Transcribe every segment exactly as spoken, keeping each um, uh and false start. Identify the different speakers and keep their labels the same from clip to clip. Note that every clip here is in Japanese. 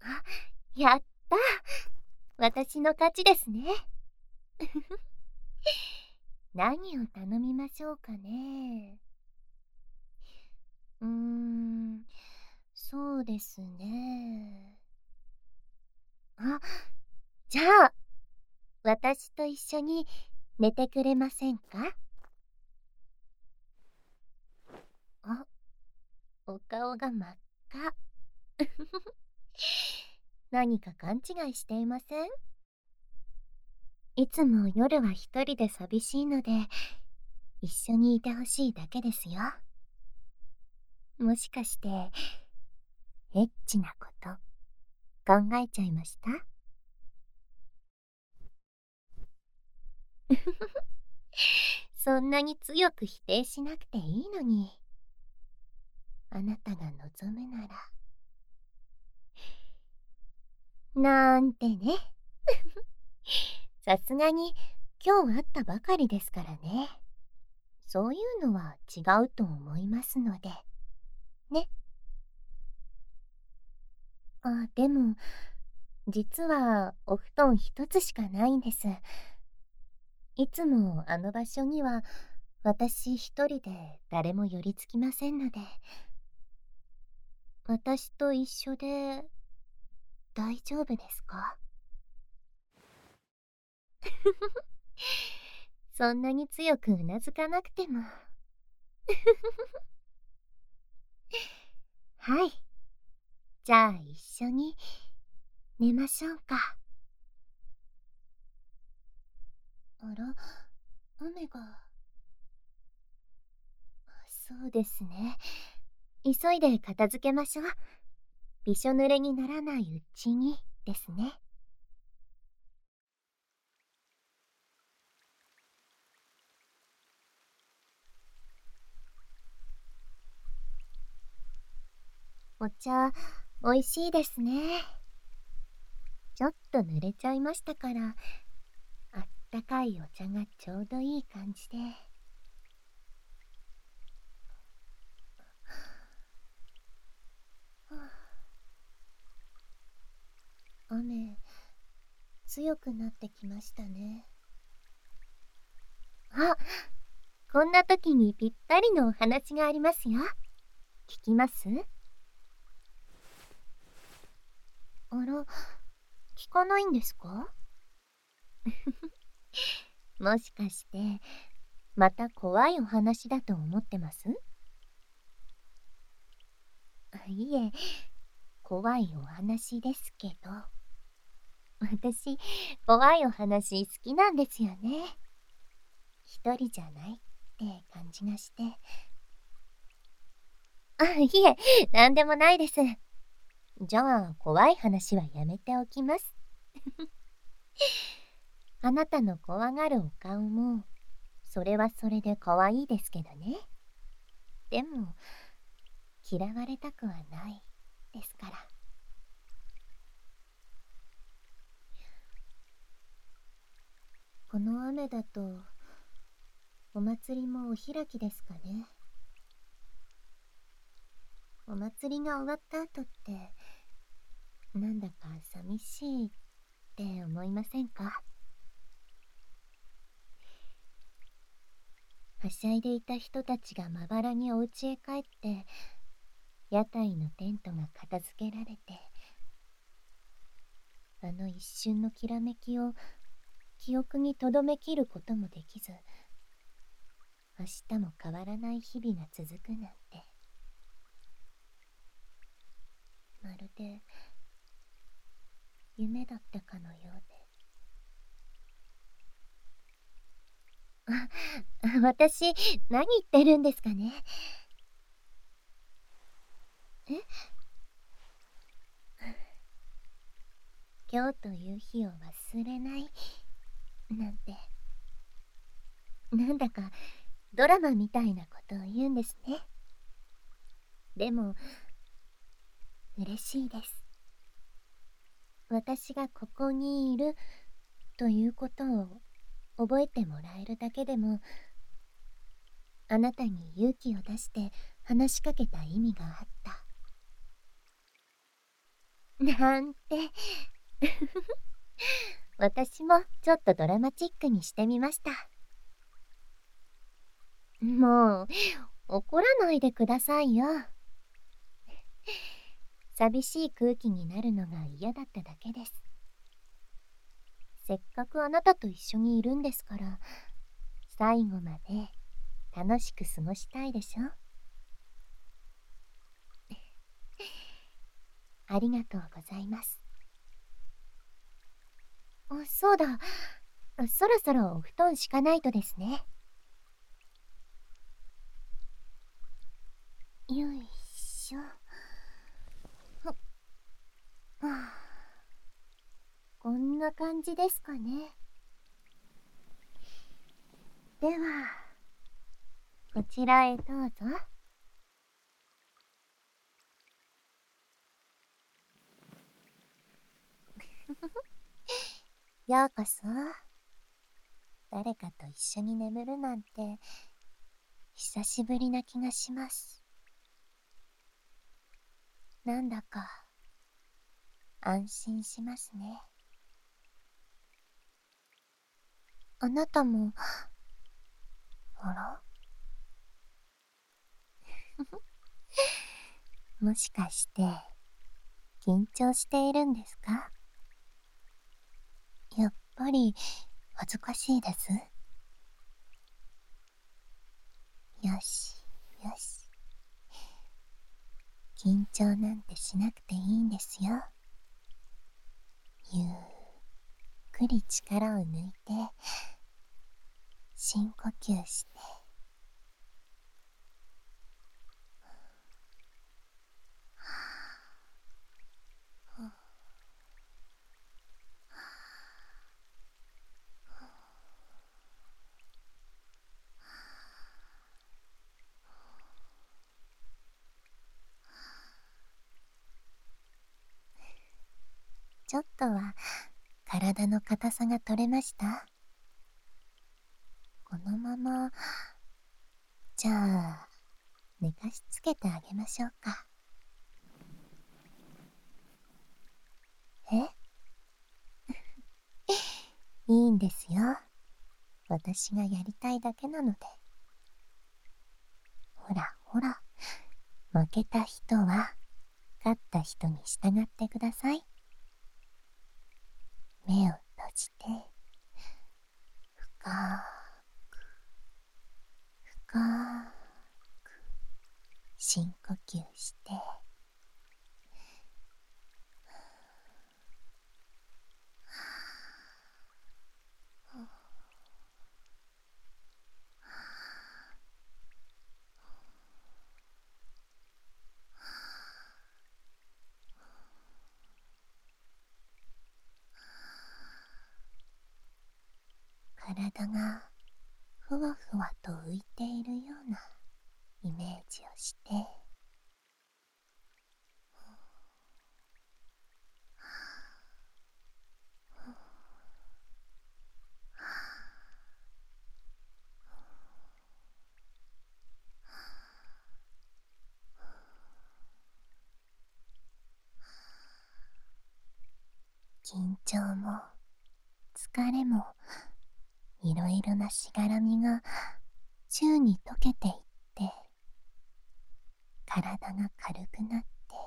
Speaker 1: あ、やった。私の勝ちですね。何を頼みましょうかね。うーん、そうですね。あ、じゃあ、私と一緒に寝てくれませんか？あ、お顔が真っ赤。何か勘違いしていません？いつも夜は一人で寂しいので、一緒にいてほしいだけですよ。もしかして、エッチなこと考えちゃいました？そんなに強く否定しなくていいのに。あなたが望むなら。なんてね。さすがに今日会ったばかりですからね。そういうのは違うと思いますので。ね。あ、でも、実はお布団一つしかないんです。いつもあの場所には私一人で誰も寄りつきませんので、私と一緒で大丈夫ですか？そんなに強くうなずかなくても。はい。じゃあ一緒に寝ましょうか。あら、雨が。そうですね。急いで片付けましょう。びしょ濡れにならないうちにですね。お茶、おいしいですね。ちょっと濡れちゃいましたから、あったかいお茶がちょうどいい感じで。はあ、雨、強くなってきましたね。あ、こんな時にぴったりのお話がありますよ。聞きます？あら、聞かないんですか？もしかして、また怖いお話だと思ってます？いえ、怖いお話ですけど。私、怖いお話好きなんですよね。一人じゃないって感じがして。あ、いえ、なんでもないです。じゃあ、怖い話はやめておきます。あなたの怖がるお顔も、それはそれで可愛いですけどね。でも、嫌われたくはないですから。この雨だと、お祭りもお開きですかね。お祭りが終わった後って、なんだか寂しいって思いませんか？はしゃいでいた人たちがまばらにお家へ帰って、屋台のテントが片付けられて、あの一瞬のきらめきを記憶に留めきることもできず、明日も変わらない日々が続くなんて、まるで夢だったかのようで。あ、私、何言ってるんですかね。え、今日という日を忘れないなんて、なんだかドラマみたいなことを言うんですね。でも、嬉しいです。私がここにいるということを覚えてもらえるだけでも、あなたに勇気を出して話しかけた意味があった。 なんて。私もちょっとドラマチックにしてみました。もう、怒らないでくださいよ。寂しい空気になるのが嫌だっただけです。せっかくあなたと一緒にいるんですから、最後まで楽しく過ごしたいでしょ。ありがとうございます。あ、そうだ。そろそろお布団敷かないとですね。よいしょ。はあ、こんな感じですかね。では、こちらへどうぞ。ようこそ。誰かと一緒に眠るなんて久しぶりな気がします。なんだか安心しますね。あなたも。あら。もしかして緊張しているんですか？やっぱり恥ずかしいです。よしよし、緊張なんてしなくていいんですよ。ゆっくり力を抜いて深呼吸して。ちょっとは体の硬さが取れました？このまま、じゃあ寝かしつけてあげましょうか。えいいんですよ。私がやりたいだけなので。ほらほら、負けた人は勝った人に従ってください。目を閉じて、深く深く深呼吸して。体がふわふわと浮いているようなイメージをして、緊張も疲れもいろいろなしがらみが宙に溶けていって、体が軽くなって、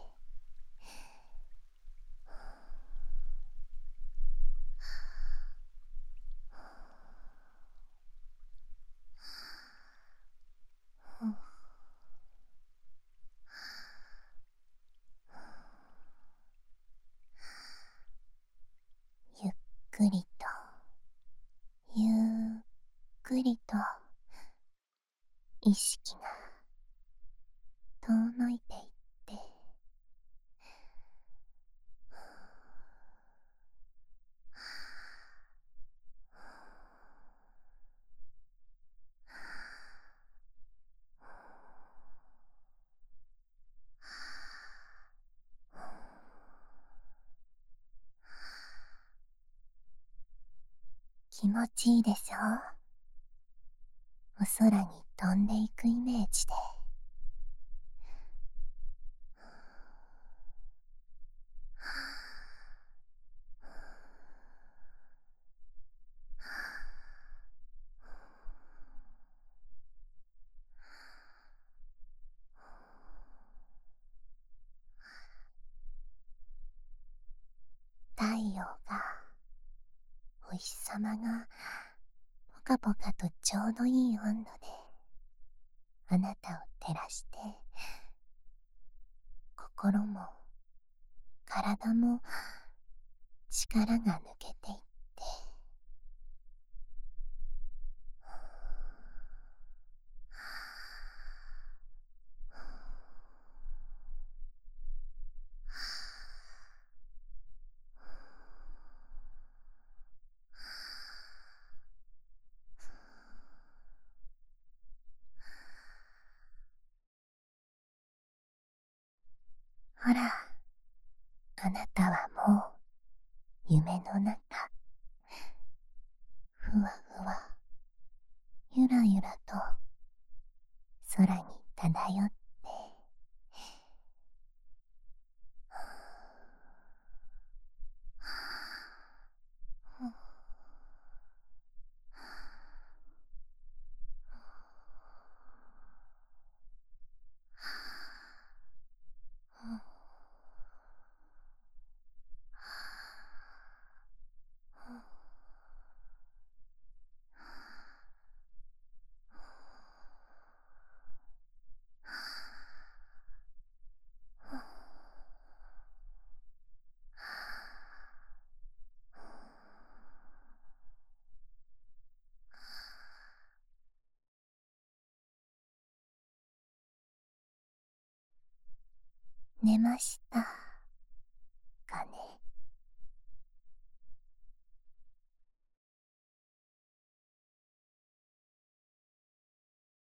Speaker 1: ゆっくりとゆっくりと意識が遠のいていって、気持ちいいでしょう？お空に飛んでいくイメージで。 お日様がポカポカとちょうどいい温度であなたを照らして、心も体も力が抜けていって、ほら、あなたはもう夢の中、ふわふわゆらゆらと空に漂って、寝ました。